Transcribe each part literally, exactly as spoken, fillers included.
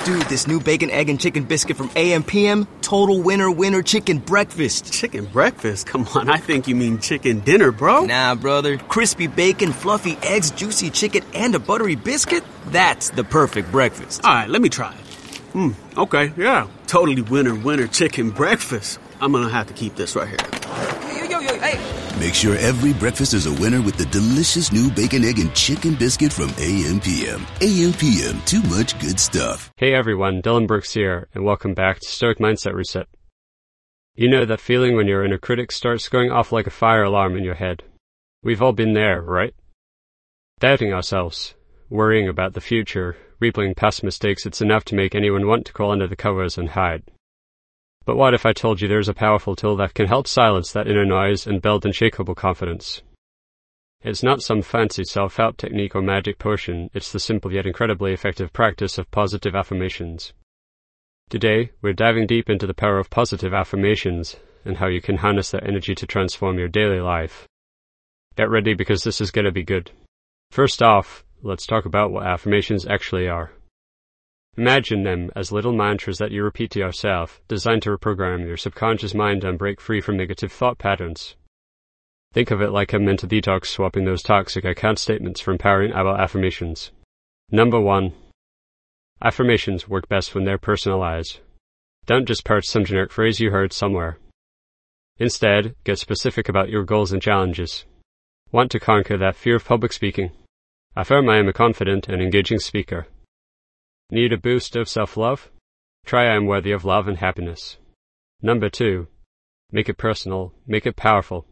Dude, this new bacon, egg, and chicken biscuit from A M P M, total winner, winner chicken breakfast. Chicken breakfast? Come on, I think you mean chicken dinner, bro. Nah, brother. Crispy bacon, fluffy eggs, juicy chicken, and a buttery biscuit? That's the perfect breakfast. All right, let me try it. Hmm, okay, yeah. Totally winner, winner chicken breakfast. I'm gonna have to keep this right here. Yo, yo, yo, hey. Make sure every breakfast is a winner with the delicious new bacon, egg, and chicken biscuit from A M P M. A M P M, too much good stuff. Hey everyone, Dylan Brooks here, and welcome back to Stoic Mindset Reset. You know that feeling when your inner critic starts going off like a fire alarm in your head? We've all been there, right? Doubting ourselves, worrying about the future, replaying past mistakes, it's enough to make anyone want to crawl under the covers and hide. But what if I told you there's a powerful tool that can help silence that inner noise and build unshakable confidence? It's not some fancy self-help technique or magic potion, it's the simple yet incredibly effective practice of positive affirmations. Today, we're diving deep into the power of positive affirmations and how you can harness that energy to transform your daily life. Get ready because this is going to be good. First off, let's talk about what affirmations actually are. Imagine them as little mantras that you repeat to yourself, designed to reprogram your subconscious mind and break free from negative thought patterns. Think of it like a mental detox, swapping those toxic I can't statements for empowering about affirmations. Number one. Affirmations work best when they're personalized. Don't just parrot some generic phrase you heard somewhere. Instead, get specific about your goals and challenges. Want to conquer that fear of public speaking? Affirm I am a confident and engaging speaker. Need a boost of self-love? Try I am worthy of love and happiness. Number two. Make it personal. Make it powerful.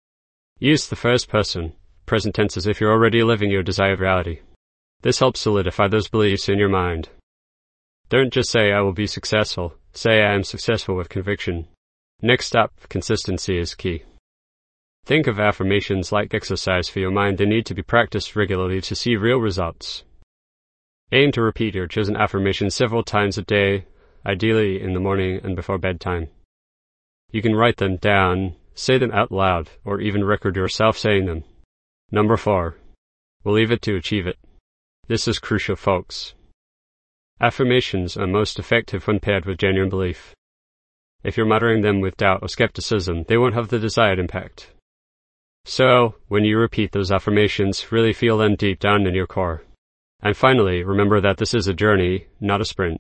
Use the first person, present tense, as if you're already living your desired reality. This helps solidify those beliefs in your mind. Don't just say I will be successful. Say I am successful with conviction. Next up, consistency is key. Think of affirmations like exercise for your mind. They need to be practiced regularly to see real results. Aim to repeat your chosen affirmation several times a day, ideally in the morning and before bedtime. You can write them down, say them out loud, or even record yourself saying them. Number four. Believe it to achieve it. This is crucial, folks. Affirmations are most effective when paired with genuine belief. If you're muttering them with doubt or skepticism, they won't have the desired impact. So, when you repeat those affirmations, really feel them deep down in your core. And finally, remember that this is a journey, not a sprint.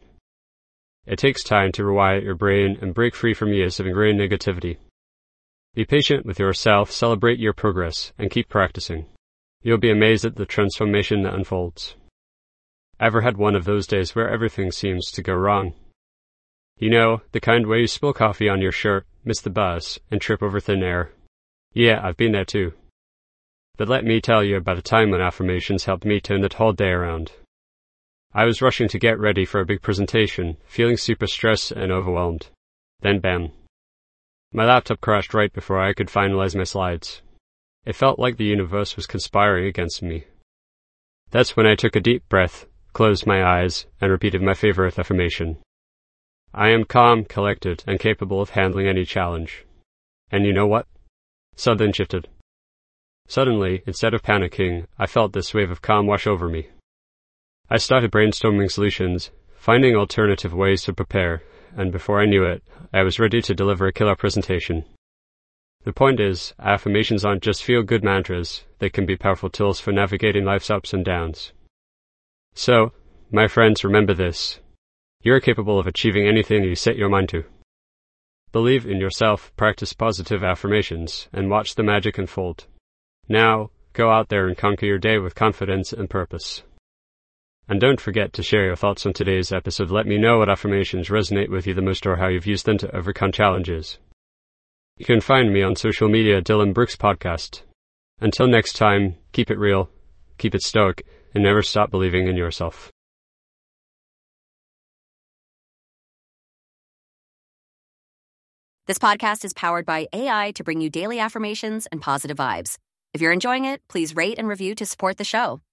It takes time to rewire your brain and break free from years of ingrained negativity. Be patient with yourself, celebrate your progress, and keep practicing. You'll be amazed at the transformation that unfolds. Ever had one of those days where everything seems to go wrong? You know, the kind where you spill coffee on your shirt, miss the bus, and trip over thin air. Yeah, I've been there too. But let me tell you about a time when affirmations helped me turn that whole day around. I was rushing to get ready for a big presentation, feeling super stressed and overwhelmed. Then bam. My laptop crashed right before I could finalize my slides. It felt like the universe was conspiring against me. That's when I took a deep breath, closed my eyes, and repeated my favorite affirmation. I am calm, collected, and capable of handling any challenge. And you know what? Something shifted. Suddenly, instead of panicking, I felt this wave of calm wash over me. I started brainstorming solutions, finding alternative ways to prepare, and before I knew it, I was ready to deliver a killer presentation. The point is, affirmations aren't just feel-good mantras, they can be powerful tools for navigating life's ups and downs. So, my friends, remember this. You're capable of achieving anything you set your mind to. Believe in yourself, practice positive affirmations, and watch the magic unfold. Now, go out there and conquer your day with confidence and purpose. And don't forget to share your thoughts on today's episode. Let me know what affirmations resonate with you the most or how you've used them to overcome challenges. You can find me on social media, Dylan Brooks Podcast. Until next time, keep it real, keep it stoic, and never stop believing in yourself. This podcast is powered by A I to bring you daily affirmations and positive vibes. If you're enjoying it, please rate and review to support the show.